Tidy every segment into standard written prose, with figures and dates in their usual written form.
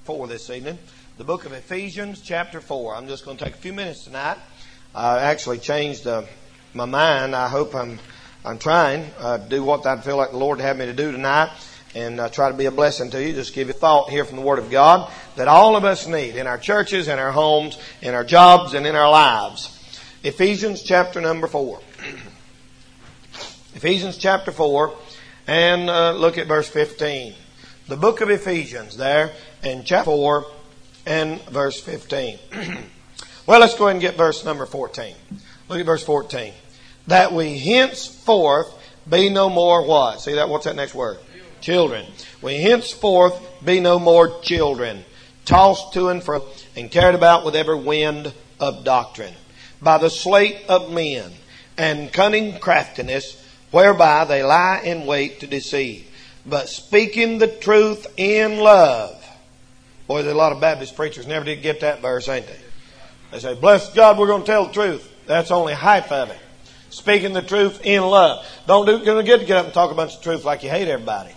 4 this evening. The book of Ephesians, chapter 4. I'm just going to take a few minutes tonight. I actually changed my mind. I hope I'm trying to do what I feel like the Lord had me to do tonight and try to be a blessing to you. Just give you a thought here from the Word of God that all of us need in our churches, in our homes, in our jobs, and in our lives. Ephesians chapter number 4. Ephesians chapter 4 and look at verse 15. The book of Ephesians there in chapter 4 and verse 15. Well, let's go ahead and get verse number 14. Look at verse 14. That we henceforth be no more what? See that? What's that next word? Children. We henceforth be no more children, tossed to and fro and carried about with every wind of doctrine, by the sleight of men and cunning craftiness, whereby they lie in wait to deceive. But speaking the truth in love. Boy, there's a lot of Baptist preachers never did get that verse, ain't they? They say, bless God, we're going to tell the truth. That's only half of it. Speaking the truth in love. Don't get up and talk a bunch of truth like you hate everybody.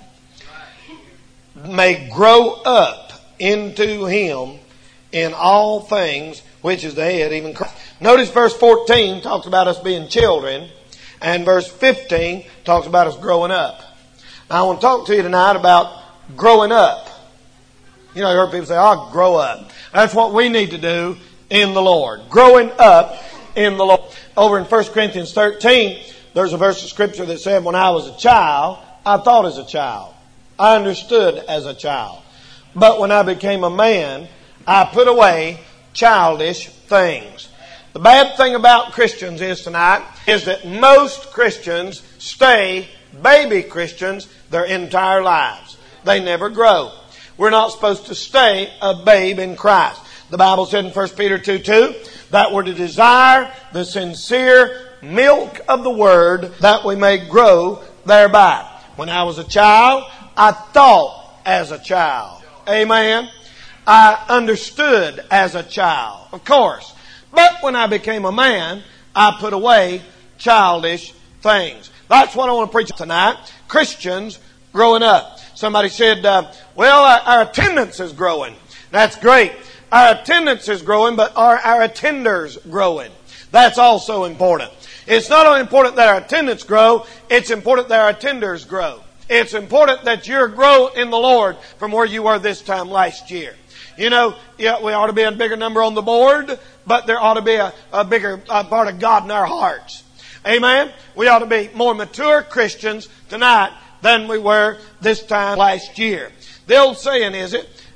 May grow up into Him in all things, which is the head, even Christ. Notice verse 14 talks about us being children, and verse 15 talks about us growing up. Now, I want to talk to you tonight about growing up. You know, you heard people say, "Oh, grow up." That's what we need to do in the Lord. Growing up in the Lord. Over in 1 Corinthians 13, there's a verse of Scripture that said, when I was a child, I thought as a child. I understood as a child. But when I became a man, I put away childish things. The bad thing about Christians is tonight is that most Christians stay baby Christians their entire lives. They never grow. We're not supposed to stay a babe in Christ. The Bible said in 1 Peter 2:2 that we're to desire the sincere milk of the Word that we may grow thereby. When I was a child, I thought as a child. Amen. I understood as a child, of course. But when I became a man, I put away childish things. That's what I want to preach tonight. Christians growing up. Somebody said, well, our attendance is growing. That's great. Our attendance is growing, but are our attenders growing? That's also important. It's not only important that our attendance grow, it's important that our attenders grow. It's important that you grow in the Lord from where you were this time last year. You know, yeah, we ought to be a bigger number on the board, but there ought to be a bigger part of God in our hearts. Amen? We ought to be more mature Christians tonight than we were this time last year. The old saying is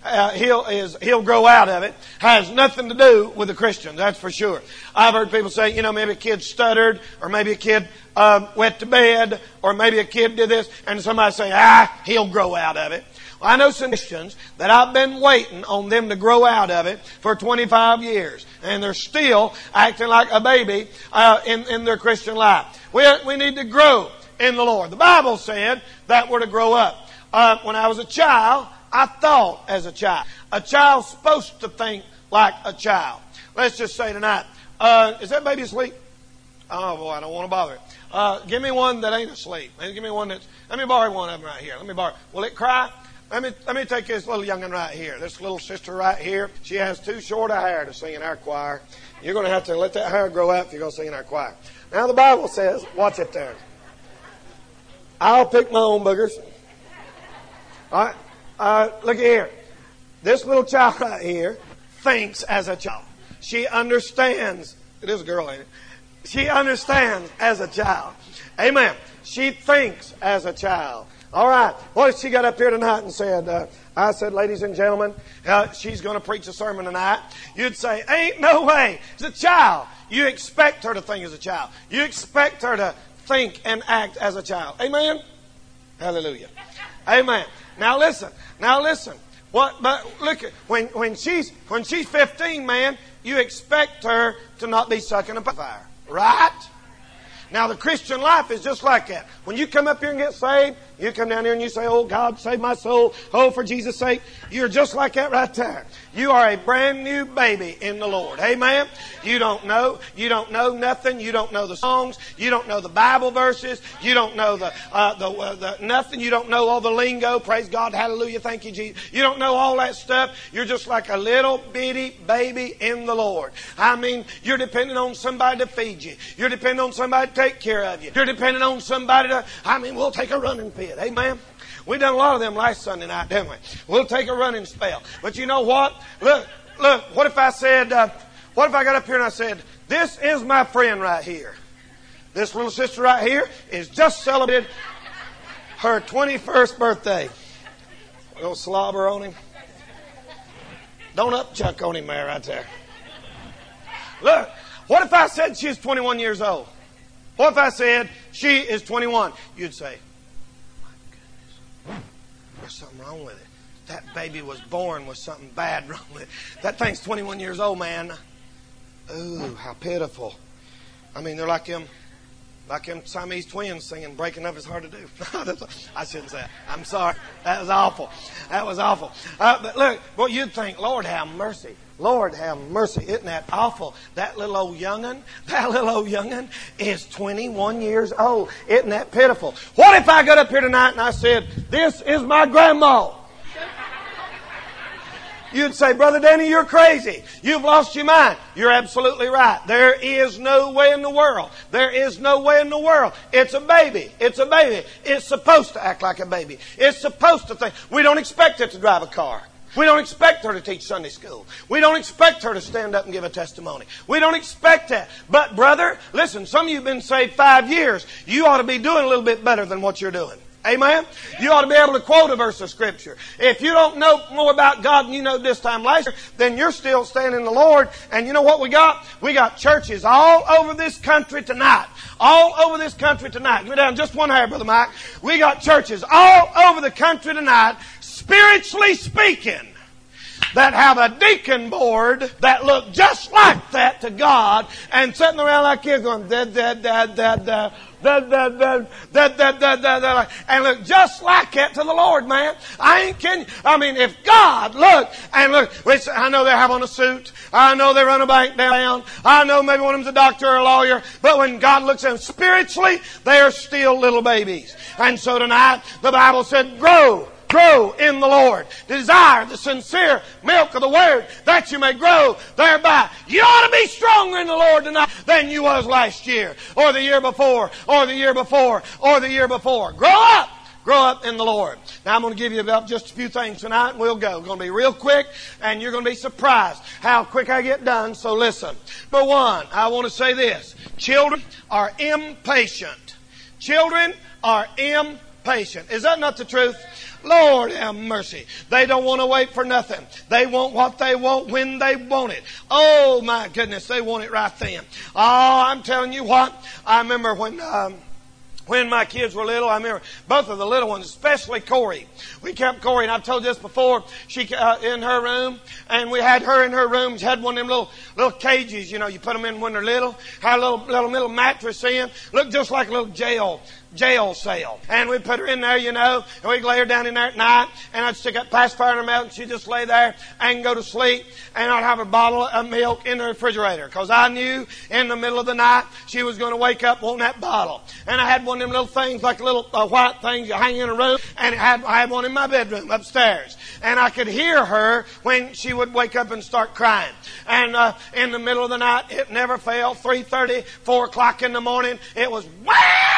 he'll grow out of it. Has nothing to do with the Christian, that's for sure. I've heard people say, you know, maybe a kid stuttered, or maybe a kid went to bed, or maybe a kid did this, and somebody say, he'll grow out of it. Well, I know some Christians that I've been waiting on them to grow out of it for 25 years, and they're still acting like a baby in their Christian life. We need to grow in the Lord. The Bible said that we're to grow up. When I was a child, I thought as a child. A child's supposed to think like a child. Let's just say tonight, is that baby asleep? Oh boy, I don't want to bother it. Give me one that ain't asleep. Give me one that's, let me borrow one of them right here. Let me borrow. Will it cry? Let me take this little young'un right here. This little sister right here. She has too short a hair to sing in our choir. You're going to have to let that hair grow out if you're going to sing in our choir. Now the Bible says, watch it there. I'll pick my own boogers. All right. Look here. This little child right here thinks as a child. She understands. It is a girl, ain't it? She understands as a child. Amen. She thinks as a child. All right. What if she got up here tonight and said, I said, ladies and gentlemen, she's going to preach a sermon tonight. You'd say, ain't no way. She's a child. You expect her to think as a child. You expect her to think and act as a child. Amen? Hallelujah. Amen. Now listen. But look, when she's 15, man, you expect her to not be sucking a fire. Right? Now the Christian life is just like that. When you come up here and get saved, You come down here and you say, oh, God, save my soul. Oh, for Jesus' sake. You're just like that right there. You are a brand new baby in the Lord. Amen? You don't know. You don't know nothing. You don't know the songs. You don't know the Bible verses. You don't know the nothing. You don't know all the lingo. Praise God. Hallelujah. Thank you, Jesus. You don't know all that stuff. You're just like a little bitty baby in the Lord. I mean, you're depending on somebody to feed you. You're depending on somebody to take care of you. You're depending on somebody to, we'll take a running pit. Amen? We done a lot of them last Sunday night, didn't we? We'll take a running spell. But you know what? Look, what if I said, what if I got up here and I said, this is my friend right here. This little sister right here is just celebrated her 21st birthday. A little slobber on him. Don't upchuck on him there, right there. Look, what if I said she's 21 years old? What if I said she is 21? You'd say, there's something wrong with it. That baby was born with something bad wrong with it. That thing's 21 years old, man. Ooh, how pitiful. I mean, they're like them Siamese twins singing Breaking Up Is Hard to Do. I shouldn't say that. I'm sorry. That was awful. That was awful. But look, well, you'd think, Lord, have mercy. Lord, have mercy. Isn't that awful? That little old young'un is 21 years old. Isn't that pitiful? What if I got up here tonight and I said, this is my grandma? You'd say, Brother Danny, you're crazy. You've lost your mind. You're absolutely right. There is no way in the world. There is no way in the world. It's a baby. It's a baby. It's supposed to act like a baby. It's supposed to think. We don't expect it to drive a car. We don't expect her to teach Sunday school. We don't expect her to stand up and give a testimony. We don't expect that. But brother, listen, some of you have been saved 5 years. You ought to be doing a little bit better than what you're doing. Amen? You ought to be able to quote a verse of Scripture. If you don't know more about God than you know this time last year, then you're still standing in the Lord. And you know what we got? We got churches all over this country tonight. All over this country tonight. Go down just one hair, Brother Mike. We got churches all over the country tonight, spiritually speaking, that have a deacon board that look just like that to God and sitting around like kids going, and look just like that to the Lord, man. I ain't kidding. I mean, if God look, I know they have on a suit. I know they run a bank down. I know maybe one of them's a doctor or a lawyer. But when God looks at them spiritually, they are still little babies. And so tonight, the Bible said, grow in the Lord. Desire the sincere milk of the Word that you may grow thereby. You ought to be stronger in the Lord tonight than you was last year or the year before or the year before or the year before. Grow up. Grow up in the Lord. Now I'm going to give you about just a few things tonight and we'll go. It's going to be real quick and you're going to be surprised how quick I get done. So listen. Number one, I want to say this. Children are impatient. Children are impatient. Is that not the truth? Lord have mercy. They don't want to wait for nothing. They want what they want when they want it. Oh my goodness, they want it right then. Oh, I'm telling you what. I remember when my kids were little, I remember both of the little ones, especially Corey. We kept Corey, and I've told you this before, she in her room, and we had her in her room. She had one of them little cages, you know, you put them in when they're little. Had a little mattress in. Looked just like a little jail cell. And we'd put her in there, you know, and we'd lay her down in there at night, and I'd stick a pacifier in her mouth, and she'd just lay there and go to sleep, and I'd have a bottle of milk in the refrigerator, because I knew in the middle of the night she was going to wake up wanting that bottle. And I had one of them little things, like little white things you hang in a room, and I had one in my bedroom upstairs. And I could hear her when she would wake up and start crying. And in the middle of the night, it never failed, 3:30, 4 o'clock in the morning, it was wah!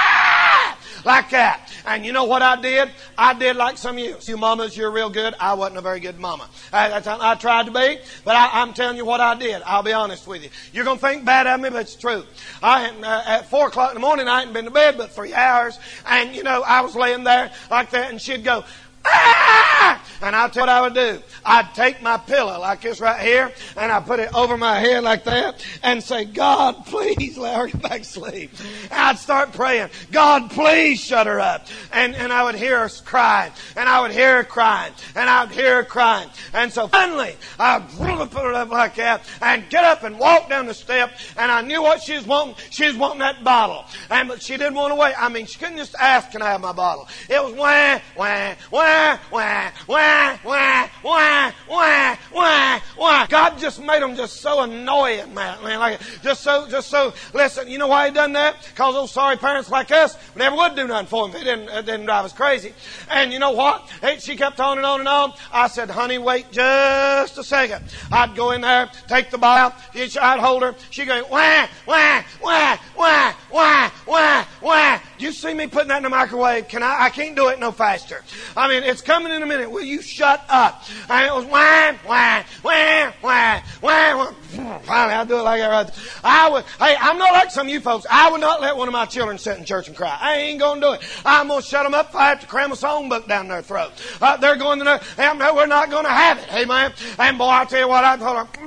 Like that. And you know what I did? I did like some of you. You mamas, you're real good. I wasn't a very good mama. I tried to be, but I'm telling you what I did. I'll be honest with you. You're going to think bad of me, but it's true. At 4 o'clock in the morning, I hadn't been to bed but 3 hours. And, you know, I was laying there like that, and she'd go, ah! And I'll tell you what I would do. I'd take my pillow like this right here, and I'd put it over my head like that, and say, God, please let her get back to sleep. And I'd start praying, God, please shut her up. And I would hear her crying, and I would hear her crying, and I would hear her crying. And so finally, I'd put her up like that, and get up and walk down the step, and I knew what she was wanting. She was wanting that bottle. But she didn't want to wait. I mean, she couldn't just ask, can I have my bottle? It was wah, wah, wah, wah, wah, wah, wah, wah, wah, wah. God just made them just so annoying, man. Like, just so, listen, you know why He done that? Because those sorry parents like us never would do nothing for them. It didn't drive us crazy. And you know what? She kept on and on and on. I said, honey, wait just a second. I'd go in there, take the bottle out. I'd hold her. She'd go, wah, wah, wah, wah, wah, wah, wah. You see me putting that in the microwave? I can't do it no faster. I mean, it's coming in a minute. Will you shut up? And it was wah, wah, wah, wah, wah, wah. Finally, I'll do it like that right there. I'm not like some of you folks. I would not let one of my children sit in church and cry. I ain't going to do it. I'm going to shut them up if I have to cram a songbook down their throat. They're going to know. No, we're not going to have it. Amen. And boy, I'll tell you what, I told them.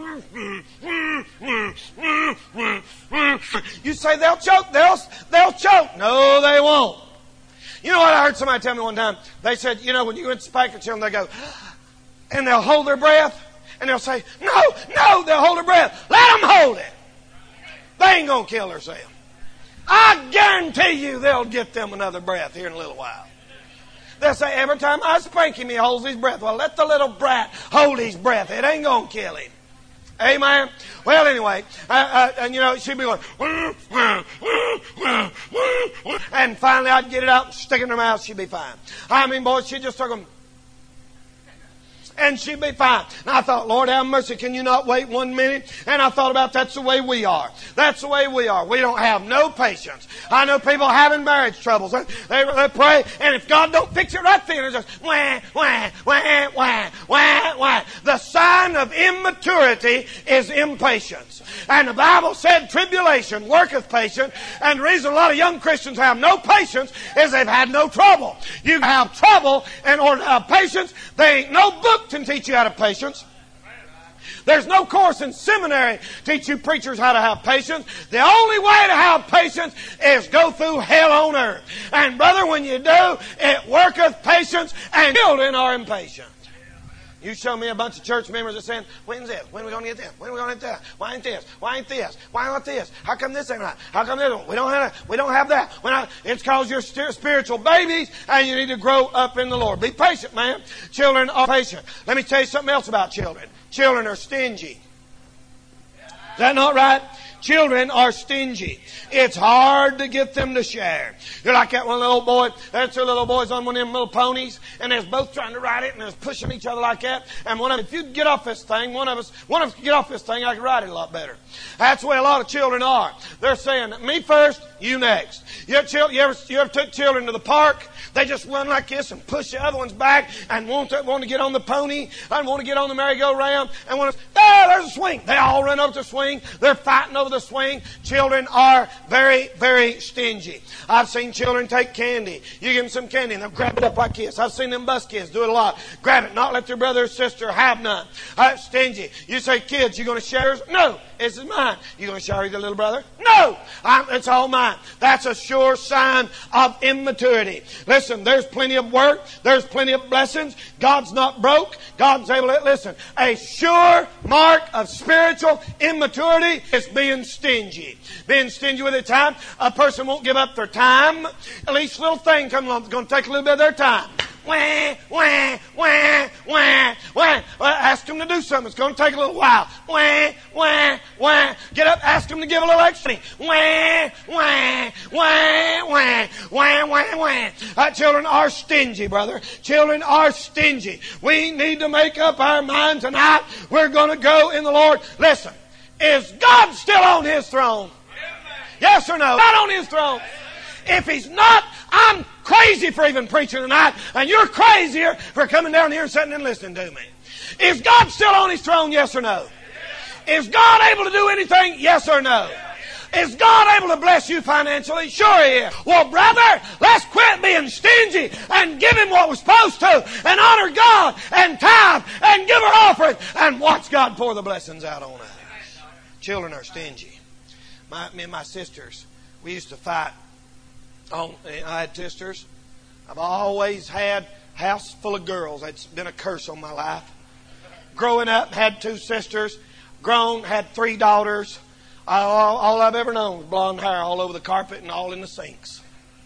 You say they'll choke. They'll choke. No, they won't. You know what I heard somebody tell me one time? They said, you know, when you went to spank a children, they go, and they'll hold their breath, and they'll say, no, they'll hold their breath. Let them hold it. They ain't going to kill themselves. I guarantee you they'll get them another breath here in a little while. They'll say, every time I spank him, he holds his breath. Well, let the little brat hold his breath. It ain't going to kill him. Amen. Well, anyway, and you know, she'd be going, and finally I'd get it out and stick it in her mouth. She'd be fine. I mean, boy, she just took them. And she'd be fine. And I thought, Lord have mercy, can you not wait 1 minute? And I thought about that's the way we are. That's the way we are. We don't have no patience. I know people having marriage troubles. They pray, and if God don't fix it right then, it's just wah, wah, wah, wah, wah, wah. The sign of immaturity is impatience. And the Bible said tribulation worketh patience. And the reason a lot of young Christians have no patience is they've had no trouble. You have trouble in order to have patience. There ain't no book can teach you how to have patience. There's no course in seminary teach you preachers how to have patience. The only way to have patience is go through hell on earth. And brother, when you do, it worketh patience, and children are impatient. You show me a bunch of church members that saying, when's this? When are we going to get this? When are we going to get that? Why ain't this? Why ain't this? Why not this? How come this ain't right? How come this? We don't have that. It's because you're spiritual babies and you need to grow up in the Lord. Be patient, man. Children are patient. Let me tell you something else about children. Children are stingy. Is that not right? Children are stingy. It's hard to get them to share. You're like that one little boy. There's two little boys on one of them little ponies, and they're both trying to ride it, and they're pushing each other like that. And one of them, if you get off this thing, one of us could get off this thing, I could ride it a lot better. That's the way a lot of children are. They're saying, me first, you next. You ever took children to the park? They just run like this and push the other one's back and want to get on the pony and want to get on the merry-go-round and there's a swing. They all run over the swing. They're fighting over the swing. Children are very, very stingy. I've seen children take candy. You give them some candy and they'll grab it up like this. I've seen them bus kids do it a lot. Grab it, not let your brother or sister have none. Stingy. You say, kids, you going to share yours? No, this is mine. You going to share your little brother? No, it's all mine. That's a sure sign of immaturity. Listen, there's plenty of work. There's plenty of blessings. God's not broke. God's able to listen. A sure mark of spiritual immaturity is being stingy. Being stingy with their time. A person won't give up their time. At least a little thing comes along. It's going to take a little bit of their time. Wah, wah, wah, wah, wah. Ask them to do something. It's going to take a little while. Wah, wah, wah. Get up, ask them to give a little extra. Wah, wah, wah, wah, wah, wah, wah. Children are stingy, brother. Children are stingy. We need to make up our mind tonight. We're going to go in the Lord. Listen, is God still on His throne? Yes or no? Not on His throne. If He's not, I'm crazy for even preaching tonight, and you're crazier for coming down here and sitting and listening to me. Is God still on His throne? Yes or no? Is God able to do anything? Yes or no? Is God able to bless you financially? Sure He is. Well, brother, let's quit being stingy and give Him what we're supposed to and honor God and tithe and give our offering and watch God pour the blessings out on us. Children are stingy. Me and my sisters, we used to fight. I had sisters. I've always had a house full of girls. It's been a curse on my life. Growing up, had 2 sisters. Grown, had 3 daughters. All I've ever known was blonde hair all over the carpet and all in the sinks.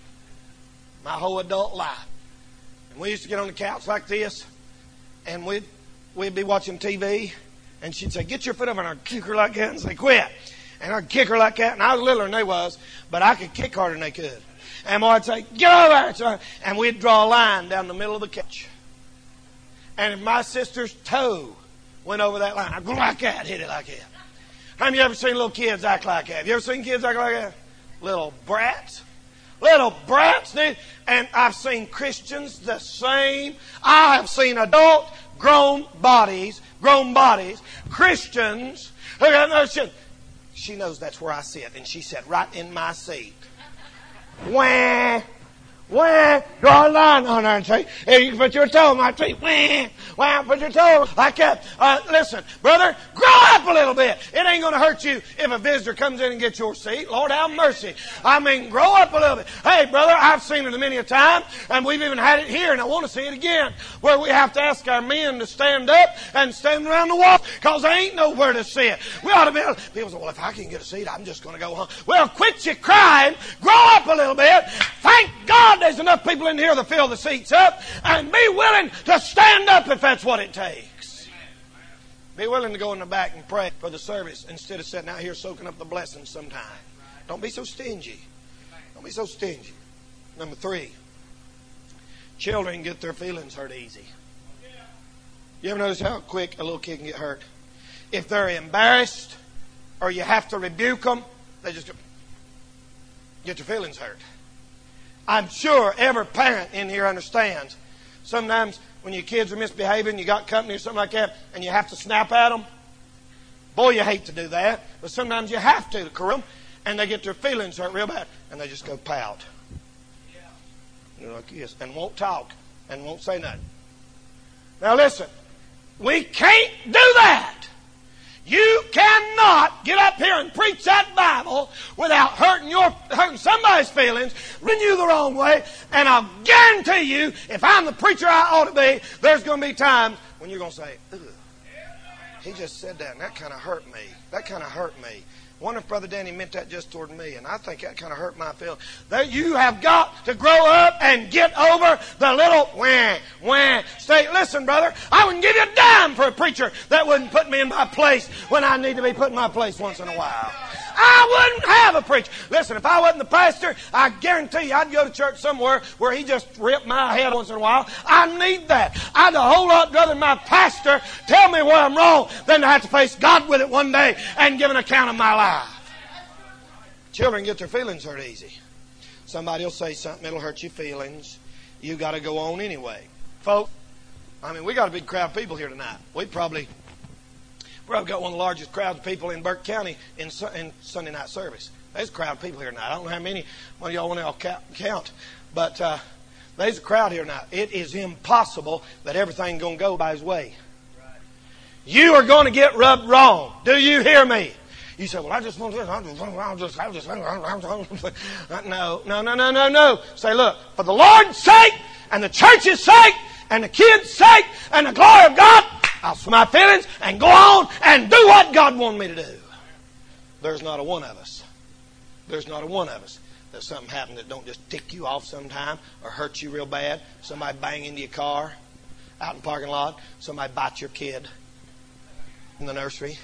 My whole adult life. And we used to get on the couch like this, and we'd be watching TV, and she'd say, "Get your foot over," and I'd kick her like that and say, "Quit." And I'd kick her like that, and I was littler than they was, but I could kick harder than they could. And I'd say, "Get over there." And we'd draw a line down the middle of the couch. And if my sister's toe went over that line, I'd go like that, hit it like that. How many of you ever seen little kids act like that? Have you ever seen kids act like that? Little brats. Little brats, dude. And I've seen Christians the same. I have seen adult, grown bodies, Christians who got no shit. She knows that's where I sit, and she sat right in my seat. Wah, wah, draw a line on there and say, "Hey, you can put your toe on my feet." Wah, wah, put your toe like that. Listen, brother, grow up a little bit. It ain't going to hurt you if a visitor comes in and gets your seat. Lord, have mercy. I mean, grow up a little bit. Hey, brother, I've seen it many a time, and we've even had it here, and I want to see it again, where we have to ask our men to stand up and stand around the wall because there ain't nowhere to sit. We ought to be able to. People say, "Well, if I can get a seat, I'm just going to go home." Well, quit your crying. Grow up a little bit. Thank God there's enough people in here to fill the seats up, and be willing to stand up if that's what it takes. Be willing to go in the back and pray for the service instead of sitting out here soaking up the blessings sometime. Don't be so stingy. Don't be so stingy. Number 3, children get their feelings hurt easy. You ever notice how quick a little kid can get hurt? If they're embarrassed or you have to rebuke them, they just get their feelings hurt. I'm sure every parent in here understands. Sometimes when your kids are misbehaving, you got company or something like that, and you have to snap at them. Boy, you hate to do that, but sometimes you have to correct them, and they get their feelings hurt real bad, and they just go pout. Like this, and won't talk, and won't say nothing. Now listen, we can't do that. You cannot get up here and preach that Bible without hurting somebody's feelings, rubbing you the wrong way, and I'll guarantee you, if I'm the preacher I ought to be, there's going to be times when you're going to say, "Ugh, he just said that, and that kind of hurt me. That kind of hurt me. I wonder if Brother Danny meant that just toward me, and I think that kind of hurt my feelings." You have got to grow up and get over the little wah. Say, "Listen, brother, I wouldn't give you a dime for a preacher that wouldn't put me in my place when I need to be put in my place once in a while. I wouldn't have a preacher." Listen, if I wasn't the pastor, I guarantee you I'd go to church somewhere where he just ripped my head once in a while. I need that. I'd a whole lot rather my pastor tell me where I'm wrong than to have to face God with it one day and give an account of my life. Children get their feelings hurt easy. Somebody will say something, it'll hurt your feelings. You got to go on anyway. Folks, I mean, we got a big crowd of people here tonight. We've probably got one of the largest crowds of people in Burke County in Sunday night service. There's a crowd of people here tonight. I don't know how many one of y'all want to count, but there's a crowd here tonight. It is impossible that everything's going to go by His way. You are going to get rubbed wrong. Do you hear me? You say, "Well, I just want this. No. Say, "Look, for the Lord's sake and the church's sake and the kids' sake and the glory of God, I'll swim my feelings and go on and do what God wanted me to do." There's not a one of us. There's not a one of us that something happened that don't just tick you off sometime or hurt you real bad. Somebody bang into your car out in the parking lot. Somebody bite your kid in the nursery.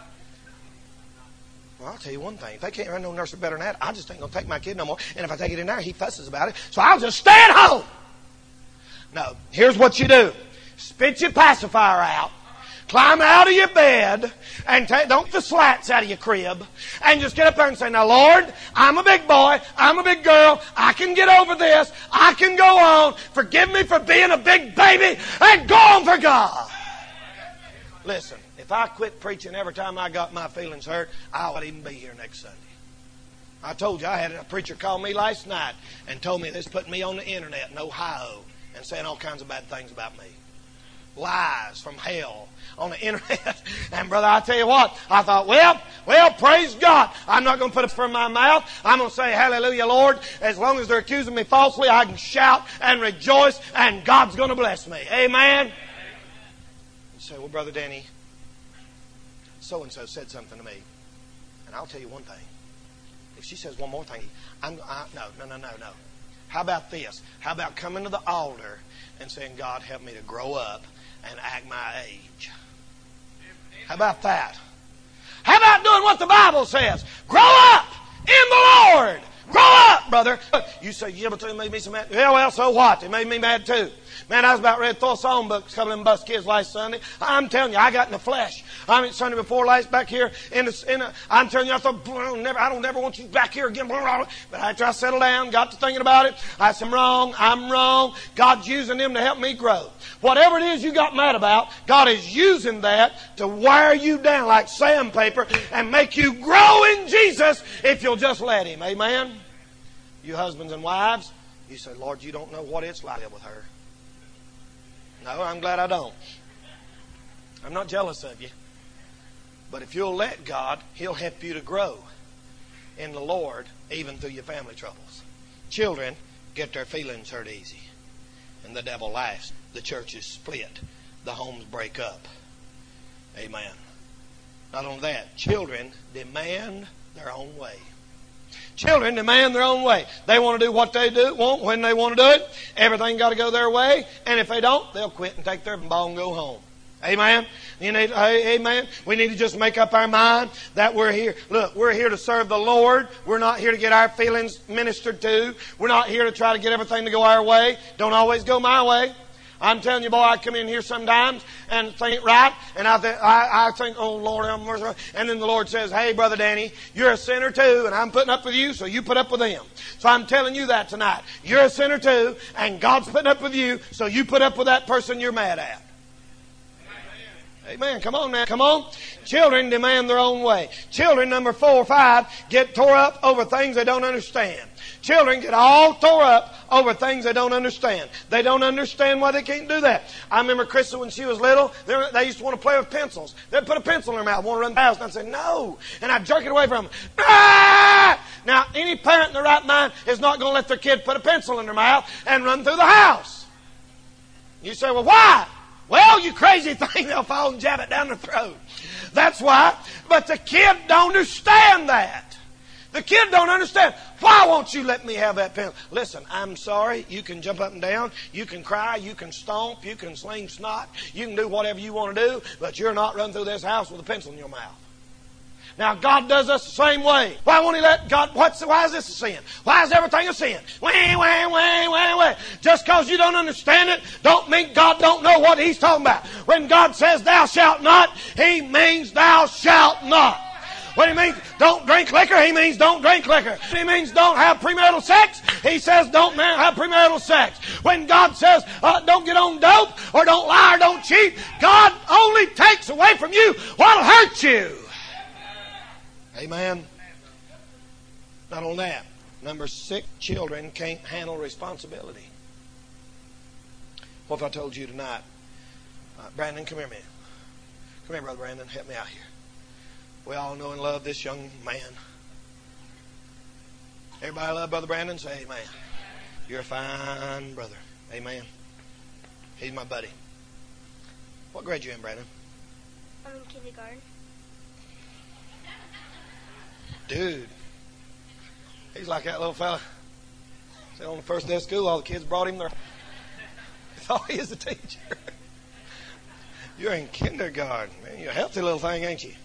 Well, I'll tell you one thing. If they can't run no nursery better than that, I just ain't going to take my kid no more. And if I take it in there, he fusses about it. So I'll just stay at home. No. Here's what you do. Spit your pacifier out. Climb out of your bed and don't the slats out of your crib. And just get up there and say, "Now, Lord, I'm a big boy. I'm a big girl. I can get over this. I can go on. Forgive me for being a big baby and go on for God." Listen. If I quit preaching every time I got my feelings hurt, I wouldn't even be here next Sunday. I told you I had a preacher call me last night and told me this putting me on the internet in Ohio and saying all kinds of bad things about me. Lies from hell on the internet. And brother, I tell you what, I thought, well, praise God. I'm not going to put it from my mouth. I'm going to say, hallelujah, Lord. As long as they're accusing me falsely, I can shout and rejoice, and God's going to bless me. Amen? You say, well, Brother Danny, so-and-so said something to me. And I'll tell you one thing. If she says one more thing, no. How about this? How about coming to the altar and saying, God, help me to grow up and act my age? How about that? How about doing what the Bible says? Grow up in the Lord. Grow up, brother. You say, yeah, but it made me so mad. Yeah, well, so what? It made me mad too. Man, I was about ready to throw a song book, a couple of them bus kids last Sunday. I'm telling you, I got in the flesh. I mean, Sunday before last back here I'm telling you, I thought, I don't never want you back here again. But after I settled down, got to thinking about it, I said, I'm wrong. God's using them to help me grow. Whatever it is you got mad about, God is using that to wear you down like sandpaper and make you grow in Jesus if you'll just let Him. Amen? You husbands and wives, you say, Lord, you don't know what it's like to live with her. No, I'm glad I don't. I'm not jealous of you. But if you'll let God, He'll help you to grow in the Lord even through your family troubles. Children get their feelings hurt easy. And the devil laughs. The church is split. The homes break up. Amen. Not only that, children demand their own way. Children demand their own way. They want to do what they want when they want to do it. Everything got to go their way. And if they don't, they'll quit and take their ball and go home. Amen. Amen. We need to just make up our mind that we're here. Look, we're here to serve the Lord. We're not here to get our feelings ministered to. We're not here to try to get everything to go our way. Don't always go my way. I'm telling you, boy, I come in here sometimes and think right, and I think, oh, Lord, have mercy. And then the Lord says, hey, Brother Danny, you're a sinner too, and I'm putting up with you, so you put up with them. So I'm telling you that tonight. You're a sinner too, and God's putting up with you, so you put up with that person you're mad at. Amen. Come on now. Come on. Children demand their own way. Children, number 4 or 5, get tore up over things they don't understand. Children get all tore up over things they don't understand. They don't understand why they can't do that. I remember Krista when she was little, they used to want to play with pencils. They'd put a pencil in their mouth, want to run the house, and I'd say, no. And I'd jerk it away from them. Ah! Now, any parent in their right mind is not going to let their kid put a pencil in their mouth and run through the house. You say, well, why? Well, you crazy thing, they'll fall and jab it down their throat. That's why. But the kid don't understand that. The kid don't understand. Why won't you let me have that pencil? Listen, I'm sorry. You can jump up and down. You can cry. You can stomp. You can sling snot. You can do whatever you want to do. But you're not running through this house with a pencil in your mouth. Now, God does us the same way. Why won't He let God... Why is this a sin? Why is everything a sin? Just because you don't understand it, don't mean God don't know what He's talking about. When God says, thou shalt not, He means thou shalt not. What He means, don't drink liquor, He means don't drink liquor. He means don't have premarital sex, He says don't have premarital sex. When God says don't get on dope, or don't lie, or don't cheat, God only takes away from you what'll hurt you. Amen. Not only that, number 6, children can't handle responsibility. What if I told you tonight, Brandon, come here a minute. Come here, Brother Brandon, help me out here. We all know and love this young man. Everybody love Brother Brandon? Say amen. You're a fine brother. Amen. He's my buddy. What grade you in, Brandon? I'm in kindergarten. Dude, he's like that little fella. On the first day of school, all the kids brought him there. They thought he is a teacher. You're in kindergarten, man. You're a healthy little thing, ain't you?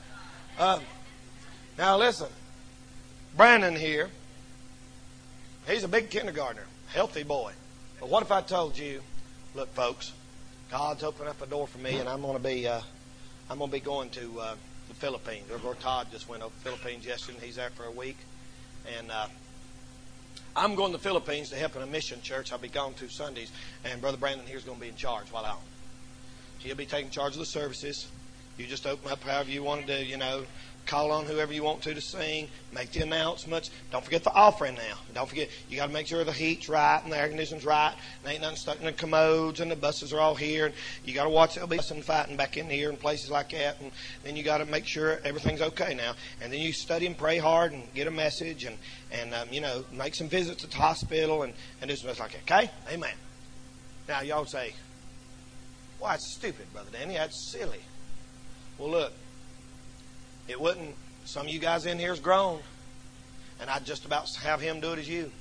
Now listen, Brandon here, he's a big kindergartner, healthy boy. But what if I told you, look, folks, God's opened up a door for me, and I'm going to be going to the Philippines. Where Todd just went over the Philippines yesterday, and he's there for a week. And I'm going to the Philippines to help in a mission church. I'll be gone 2 Sundays, and Brother Brandon here is going to be in charge while I'm on. He'll be taking charge of the services. You just open up however you want to do, call on whoever you want to sing, make the announcements. Don't forget the offering now. Don't forget, you got to make sure the heat's right and the air conditioning's right. And ain't nothing stuck in the commodes and the buses are all here. And you got to watch, there'll be some fighting back in here and places like that. And then you got to make sure everything's okay now. And then you study and pray hard and get a message and make some visits at the hospital and do some stuff like that. Okay? Amen. Now, y'all say, well, that's stupid, Brother Danny. That's silly. Well, look. It wouldn't. Some of you guys in here is grown, and I'd just about have him do it as you.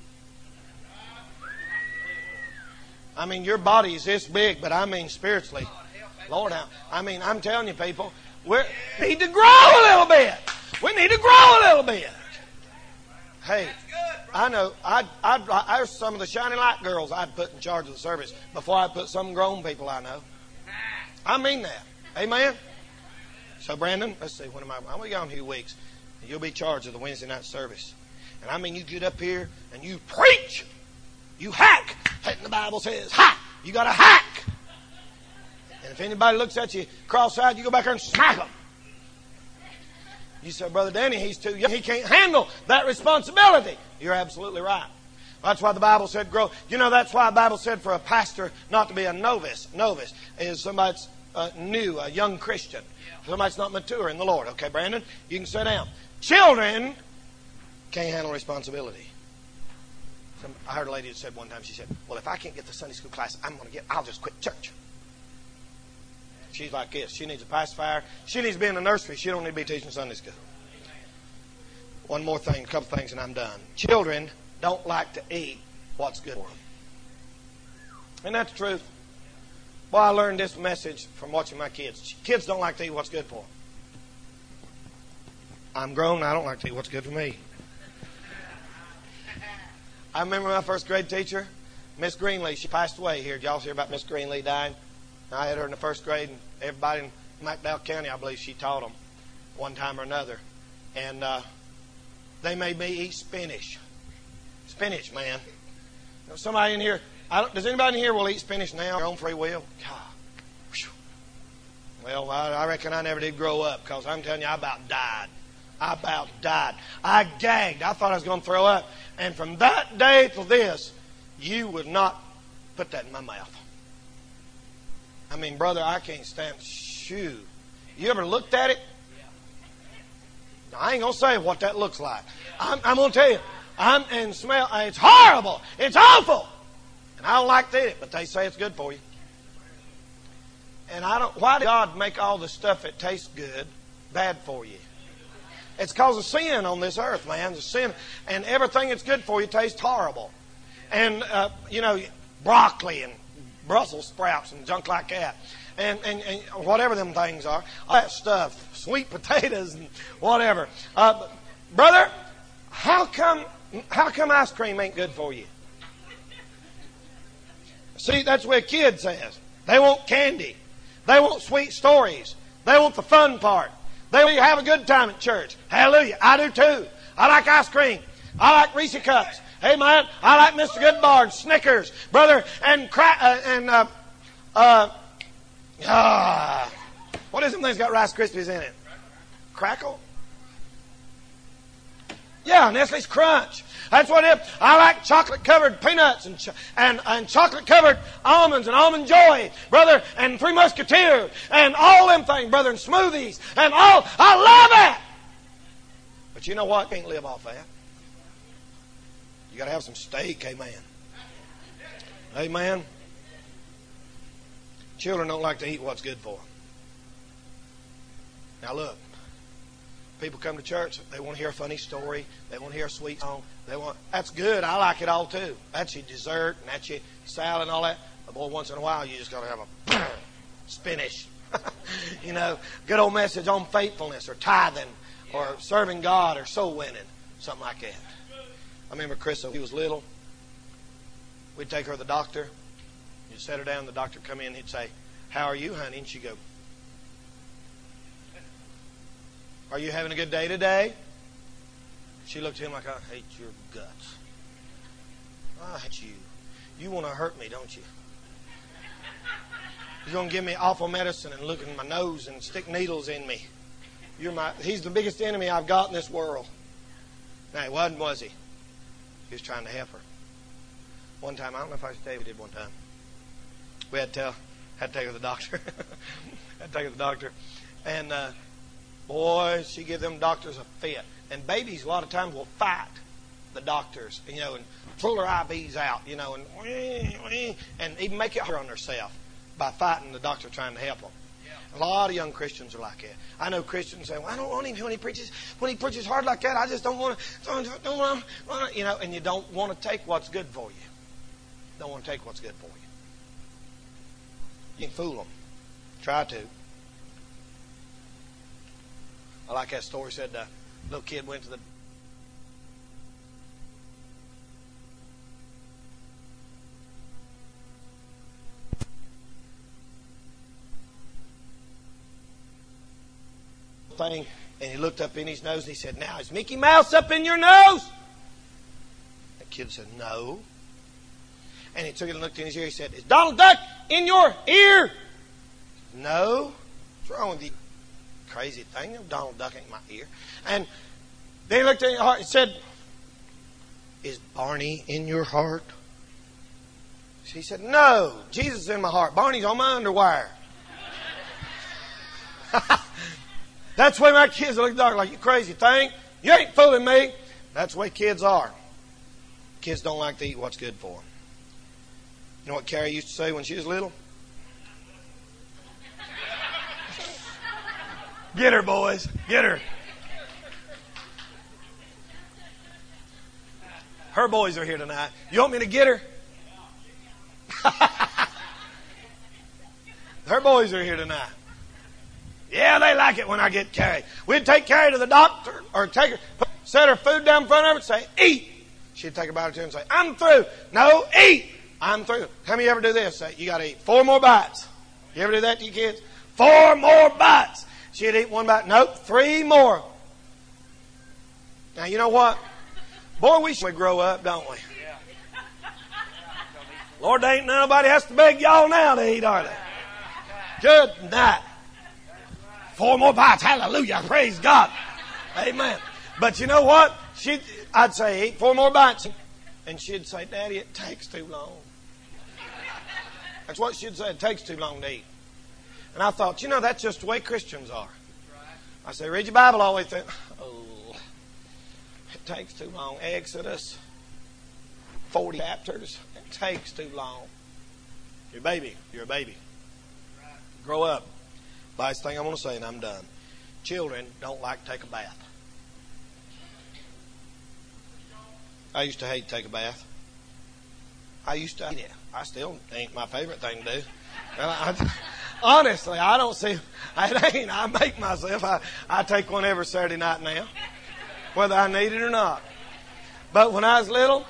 I mean, your body is this big, but I mean spiritually. Lord, I'm telling you, people, we need to grow a little bit. We need to grow a little bit. Hey, I know. There's some of the shining light girls I'd put in charge of the service before I put some grown people I know. I mean that. Amen. So, Brandon, let's see, I'm going to go in a few weeks. And you'll be charged of the Wednesday night service. And I mean, you get up here and you preach. You hack. And the Bible says, hack. You got to hack. And if anybody looks at you cross-eyed, you go back there and smack them. You say, Brother Danny, he's too young. He can't handle that responsibility. You're absolutely right. That's why the Bible said grow. That's why the Bible said for a pastor not to be a novice. Novice is somebody that's new, a young Christian. Somebody's not mature in the Lord. Okay, Brandon, you can sit down. Children can't handle responsibility. I heard a lady that said one time, she said, well, if I can't get the Sunday school class I'll just quit church. She's like this. She needs a pacifier. She needs to be in the nursery. She don't need to be teaching Sunday school. One more thing, a couple things, and I'm done. Children don't like to eat what's good for them. Isn't that the truth? Well, I learned this message from watching my kids. Kids don't like to eat what's good for them. I'm grown. I don't like to eat what's good for me. I remember my first grade teacher, Miss Greenlee. She passed away here. Did y'all hear about Miss Greenlee dying? I had her in the first grade, and everybody in McDowell County, I believe she taught them one time or another. And they made me eat spinach. Spinach, man. Somebody in here, does anybody in here will eat spinach now? Their own free will? God. Well, I reckon I never did grow up because I'm telling you, I about died. I gagged. I thought I was going to throw up. And from that day to this, you would not put that in my mouth. I mean, brother, I can't stand. Shoo. You ever looked at it? Now, I ain't going to say what that looks like. I'm going to tell you. And smell. It's horrible. It's awful. And I don't like to eat it, but they say it's good for you. And why did God make all the stuff that tastes good bad for you? It's because of sin on this earth, man. It's sin. And everything that's good for you tastes horrible. And, broccoli and Brussels sprouts and junk like that. And whatever them things are. All that stuff. Sweet potatoes and whatever. Brother, how come ice cream ain't good for you? See, that's what a kid says. They want candy. They want sweet stories. They want the fun part. They want you to have a good time at church. Hallelujah. I do too. I like ice cream. I like Reese Cups. Amen. I like Mr. Goodbar, Snickers, brother, and what is them things got Rice Krispies in it? Crackle? Yeah, Nestle's Crunch. That's what it is. I like chocolate-covered peanuts and chocolate-covered almonds and Almond Joy, brother, and Three Musketeers and all them things, brother, and smoothies and all. I love it. But you know what? You can't live off that. You got to have some steak, amen. Amen. Children don't like to eat what's good for them. Now look. People come to church, they want to hear a funny story, they want to hear a sweet song, that's good, I like it all too. That's your dessert and that's your salad and all that. But boy, once in a while you just got to have a spinach. Good old message on faithfulness or tithing or serving God or soul winning, something like that. I remember Chris, when he was little, we'd take her to the doctor, you'd set her down, the doctor would come in, he'd say, "How are you, honey?" And she'd go, "Are you having a good day today?" She looked at him like, "I hate your guts. I hate you. You want to hurt me, don't you?" You're going to give me awful medicine and look in my nose and stick needles in me. He's the biggest enemy I've got in this world. No, he wasn't, was he? He was trying to help her. One time, I don't know if I should tell you what we did one time. We had to take her to the doctor. Had to take her to the doctor. And, boy, she gave them doctors a fit. And babies, a lot of times, will fight the doctors, and pull their IVs out, and even make it hard on themselves by fighting the doctor trying to help them. A lot of young Christians are like that. I know Christians say, well, I don't want him when he preaches hard like that. I just don't want to, and you don't want to take what's good for you. Don't want to take what's good for you. You can fool them. Try to. I like that story. Said the little kid went to the thing, and he looked up in his nose and he said, now is Mickey Mouse up in your nose? The kid said, no. And he took it and looked in his ear. He said, is Donald Duck in your ear? No. What's wrong with you? Crazy thing. Donald Duck ain't my ear. And then he looked in his heart and said, is Barney in your heart? He said, no. Jesus is in my heart. Barney's on my underwire. That's the way my kids look at the doctor, like, you crazy thing. You ain't fooling me. That's the way kids are. Kids don't like to eat what's good for them. You know what Carrie used to say when she was little? Get her, boys. Get her. Her boys are here tonight. You want me to get her? Her boys are here tonight. Yeah, they like it when I get Carrie. We'd take Carrie to the doctor or take her, set her food down in front of her and say, eat. She'd take a bite or two and say, I'm through. No, eat. I'm through. How many of you ever do this? Say, you got to eat 4 more bites. You ever do that to your kids? 4 more bites. She'd eat 1 bite. Nope, 3 more. Now, you know what? Boy, we should grow up, don't we? Lord, there ain't nobody has to beg y'all now to eat, are they? Good night. 4 more bites. Hallelujah. Praise God. Amen. But you know what? I'd say, eat 4 more bites. And she'd say, Daddy, it takes too long. That's what she'd say. It takes too long to eat. And I thought, that's just the way Christians are. I say, read your Bible all the way through. Oh, it takes too long. Exodus, 40 chapters. It takes too long. You're a baby. You're a baby. Grow up. Last thing I want to say, and I'm done. Children don't like to take a bath. I used to hate to take a bath. I used to hate it. I still ain't my favorite thing to do. Honestly, I don't see. It ain't. I make myself. I take one every Saturday night now, whether I need it or not. But when I was little,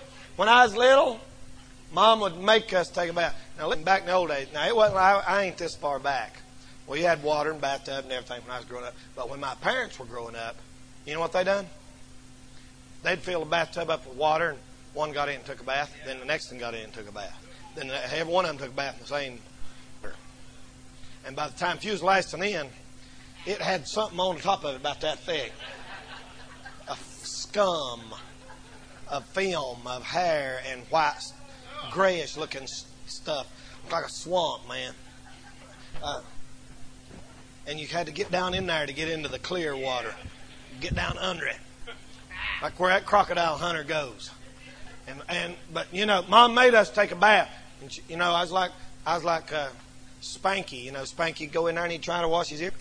Mom would make us take a bath. Now, looking back in the old days, now it wasn't. I ain't this far back. We had water and bathtub and everything when I was growing up. But when my parents were growing up, you know what they done? They'd fill the bathtub up with water, and one got in and took a bath. Then the next one got in and took a bath. Then every one of them took a bath in the same water. And by the time she was lasting in, it had something on the top of it about that thick. A scum of film of hair and white, grayish looking stuff. Looked like a swamp, man. And you had to get down in there to get into the clear water. Get down under it. Like where that crocodile hunter goes. But Mom made us take a bath. And I was like Spanky. Spanky go in there and he'd try to wash his ear.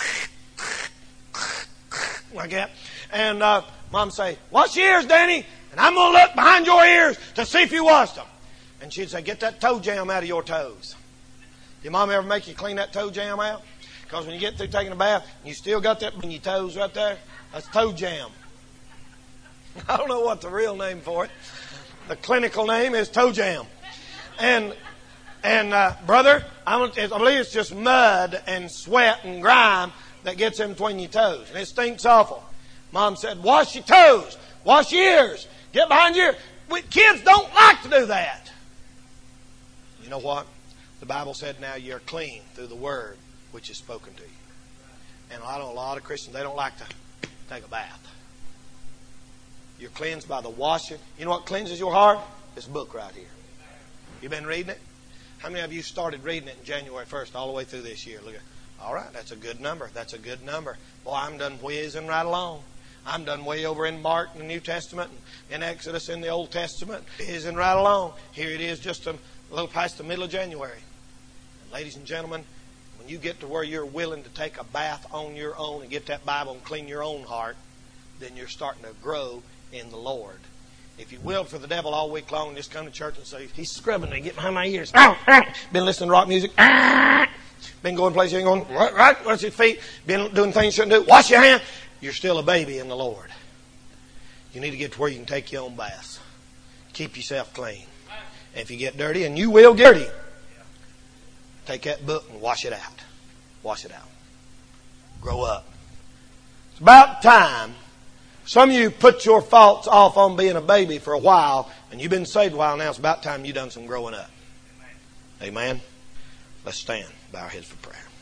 Like that. And Mom say, wash your ears, Danny. And I'm going to look behind your ears to see if you washed them. And she'd say, get that toe jam out of your toes. Did Mom ever make you clean that toe jam out? Because when you get through taking a bath, and you still got that in your toes right there, that's toe jam. I don't know what the real name for it. The clinical name is toe jam. And brother, I believe it's just mud and sweat and grime that gets in between your toes. And it stinks awful. Mom said, wash your toes. Wash your ears. Get behind your ears. Kids don't like to do that. You know what? The Bible said now you're clean through the word which is spoken to you. And I know a lot of Christians, they don't like to take a bath. You're cleansed by the washing. You know what cleanses your heart? This book right here. You been reading it? How many of you started reading it in January 1st all the way through this year? Look at, all right, that's a good number. That's a good number. Boy, I'm done whizzing right along. I'm done way over in Mark in the New Testament and in Exodus in the Old Testament. Whizzing right along. Here it is just a little past the middle of January. And ladies and gentlemen, when you get to where you're willing to take a bath on your own and get that Bible and clean your own heart, then you're starting to grow in the Lord. If you willed for the devil all week long, just come to church and say, he's scrubbing me, get behind my ears. Been listening to rock music. Been going places you ain't going. Right? What's your feet? Been doing things you shouldn't do. Wash your hand. You're still a baby in the Lord. You need to get to where you can take your own baths. Keep yourself clean. And if you get dirty, and you will get dirty, take that book and wash it out. Wash it out. Grow up. It's about time. Some of you put your thoughts off on being a baby for a while, and you've been saved a while now. It's about time you done some growing up. Amen. Let's stand. Bow our heads for prayer.